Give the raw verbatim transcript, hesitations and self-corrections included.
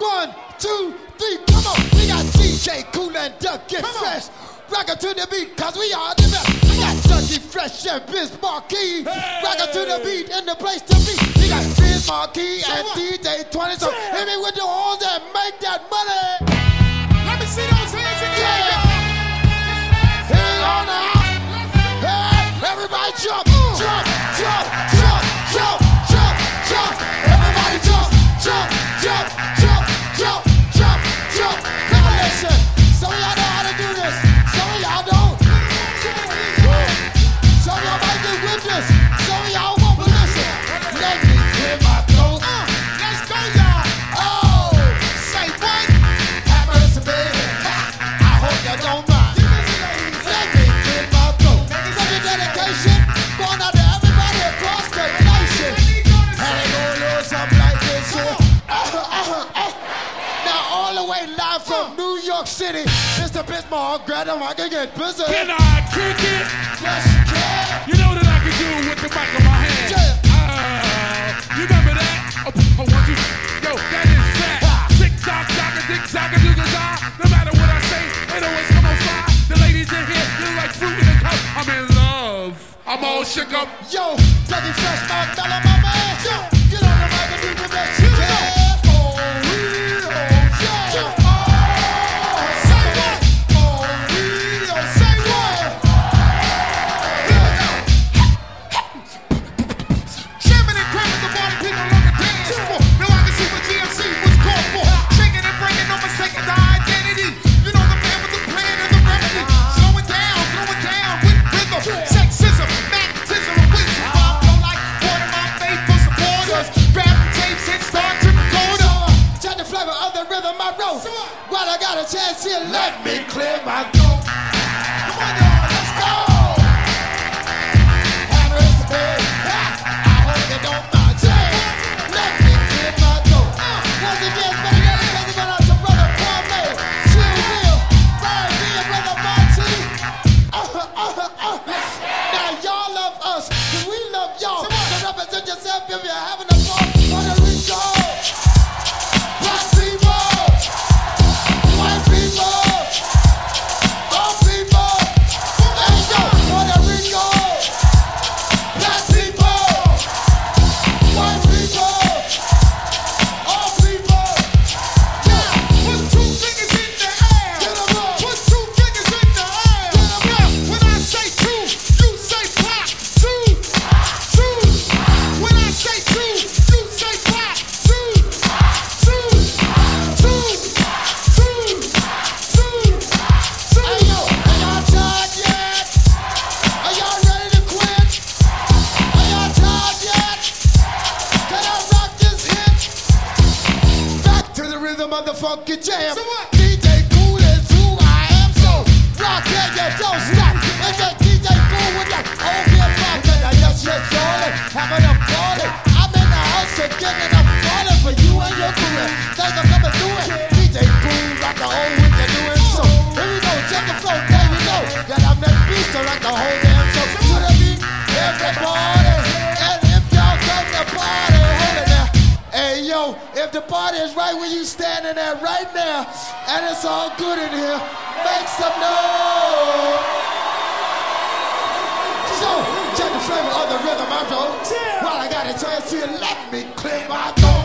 One, two, three, come on. We got D J Kool and Ducky Fresh. Rock it to the beat, cause we are the best. We got Ducky Fresh and Biz Markie. Hey. Rock it to the beat and the place to be. We got Biz Markie so and what? D J twenty. So yeah. Hit me with the horns and make that money. Let me see those hands again. Yeah. Hang on now. Hey, everybody jump, jump, jump, jump, jump, jump, jump. Everybody jump, jump, jump, jump, jump, jump, jump. Now listen, some of y'all know how to do this. Some of y'all don't. Some of y'all might get with this. Some of y'all won't, but listen. Let me clear my throat. Uh, let's go, y'all. Oh, say what? Have mercy, baby. I hope you don't mind. Let me clear my throat. Such a dedication going out to everybody across the nation. And they gonna lose something like this here. Uh, uh, uh. Now all the way live from New York City, Mister Bismarck, grab him, I can get busy. Can I kick it? Yes, you can. You know what I can do with the mic in my hand? Yeah. Uh, you remember that? Oh, oh, one, two, yo, that is fat. Tick tock, tock, tick tock, do the die. No matter what I say, it always come on fly. The ladies in here, you like fruit in the cup. I'm in love. I'm all shook up. Yo, Ducky Fresh, my fella, my man. Yo, get on the mic and do the best you can. Oh, real, yeah. Oh, say what? Oh, real, say what? Here we go. Jamming and cramming the party people on the dance floor. Now I can see what G M C was called for. Shaking and breaking, no mistaking the identity. You know the man with the plan and the remedy. Slow it down, throw it down with rhythm. Sexism, magnetism, and wisdom. Bob don't like water my faithful supporters. Grab the tapes and start to record So, them. uh, check the flavor of the rhythm I wrote. While I got a chance here, let me clear my throat. Come on, y'all, let's go. Have mercy, baby. I hope you don't mind. Yeah. Let me clear my throat. Once again, better dedication went out to Brother Kwame, Chill Will, Brian D, and Brother Monty. Uh, uh, uh, uh. Now y'all love us, cause we love y'all. So represent yourself if you're having a ball. Puerto Rico. Black people, white people, all people, let's go. Puerto Rico, black people, white people, all people. Yeah, put two fingers in the air. Get 'em up. Put two fingers in the air. Get 'em Yeah, when I say two, you say pop. Two, two. When I say two, you say pop. Two, two, two, two, two, two. Hey yo, are y'all tired yet? Are y'all ready to quit? Are y'all tired yet? Can I rock this hit? Back to the rhythm of the funky jam. So what? D J Kool is who I am, so rock it, you don't stop. It's just D J Kool with that old hip hop and I just shit rolling, having a party. I'm in the house again and I'm calling for you and your career. Thanks for coming through it. D J Kool, rock the whole what you're doing. So here we go, check the flow, there we go. That I'm that beast to rock the whole damn show. To the beat, everybody. And if y'all come to party, hold it there. Hey yo, if the party is right where you standing at right now, and it's all good in here, make some noise. So, check the flavor of the rhythm I wrote. While I got a chance to let me clear my throat.